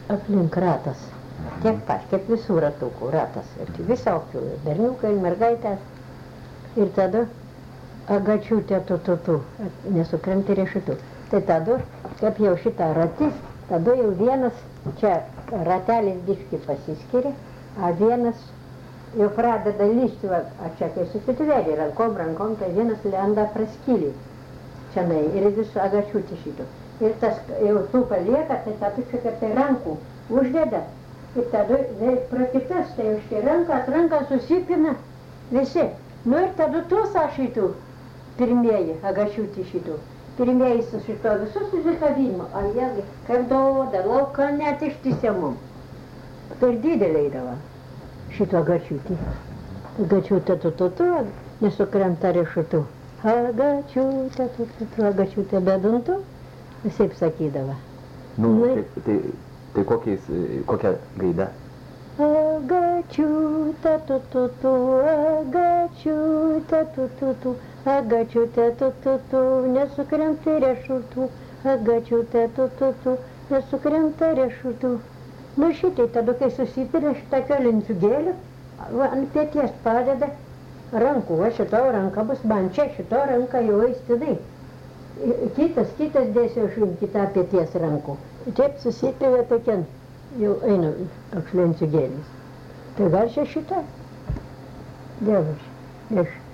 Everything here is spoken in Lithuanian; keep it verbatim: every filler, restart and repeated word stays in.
aplink ratas. Tiek pat, kaip visų ratukų ratas. Ir visokių, berniukai, mergaitės. Ir tada agačiutė tu, tu, tu, nesukrenti riešutų. Tai tada, kaip jau šitą ratys, tada jau vienas, čia ratelis biški pasiskiria, a vienas jau pradeda lysti, va, a čia kai susitveri rankom, rankom, tai vienas lenda praskylį. Čianai, ir vis agačiutė šito. Ir tas jau tų palieka, tai tada čia kaip tai rankų uždeda. Ir tada pro kitas, tai už tai rankas, rankas susipina visi. Nu ir tada tuos aš šitų, pirmieji agačiutė šitų. Pirmieji su šito visus susikavimo, a jėgi, kaip duoda, lauką net ištisė mum. Per didelė įdava šito agačiutį. Agačiutė tu, tu, tu, nesukrenta riešutų. Agačiutė tu, tu, tu, agačiutė beduntų, visaip sakydava. Nu, tai, tai, tai kokiais, kokia gaida? Agačiutė tu, tu, tu, agačiutė tu, tu, tu. Agačiutė tu, tu, tu, nesukrenta riešutų. Agačiutė tu, tu, tu, nesukrenta riešutų. Nu šitai, tada kai susipirė šitą kelinciugėlį, ant pėties padeda rankų, va šito ranka bus man čia, šito ranka jau eistinai. Kitas, kitas dėsiu šim kitą pėties rankų. Taip susipirė tokia, jau eina toks lenciugėlis. Tai gal čia šitą? Dievas, aš.